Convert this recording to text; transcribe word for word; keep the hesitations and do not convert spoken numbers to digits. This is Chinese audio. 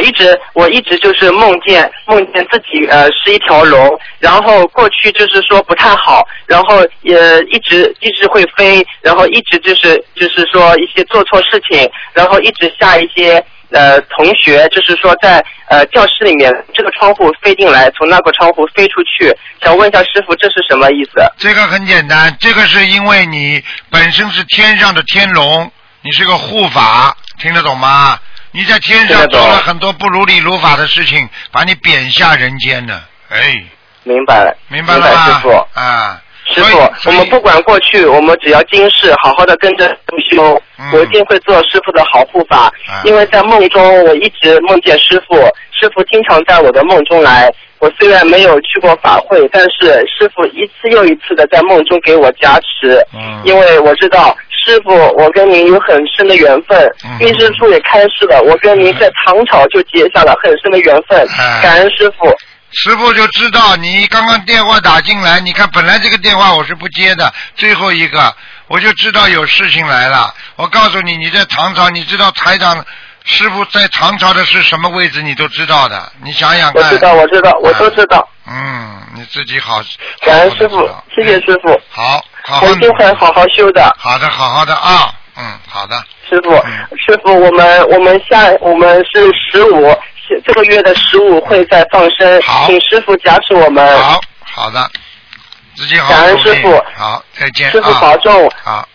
一直我一直就是梦见梦见自己呃是一条龙，然后过去就是说不太好，然后也一直一直会飞，然后一直就是就是说一些做错事情，然后一直吓一些呃同学，就是说在呃教室里面这个窗户飞进来，从那个窗户飞出去，想问一下师傅这是什么意思？ 这个很简单，这个是因为你本身是天上的天龙，你是个护法，听得懂吗？你在天上做了很多不如理如法的事情，把你贬下人间了。哎， 明白， 明白了吗？ 师傅啊， 师傅，我们不管过去，我们只要今世好好的跟着修，嗯、我一定会做师傅的好护法。啊、因为在梦中，我一直梦见师傅，师傅经常在我的梦中来。我虽然没有去过法会，但是师傅一次又一次的在梦中给我加持。嗯、因为我知道师傅，我跟您有很深的缘分。秘师处也开示了，我跟您在唐朝就结下了很深的缘分。嗯、感恩师傅。 师傅就知道你刚刚电话打进来，你看本来这个电话我是不接的，最后一个我就知道有事情来了。我告诉你，你在唐朝，你知道台长师傅在唐朝的是什么位置，你都知道的。你想想看。 我知道，我知道，我都知道。 嗯，你自己好。 感恩师傅，谢谢师傅。 好，好好。 我一定会好好修的。 好的，好好的啊，嗯，好的。 师傅，嗯、师傅，我们我们下我们是十五。这个月的十五会再放生，请师傅加持我们。 好，好的，自己好。 感恩师傅。 好，再见。 师傅保重。 好。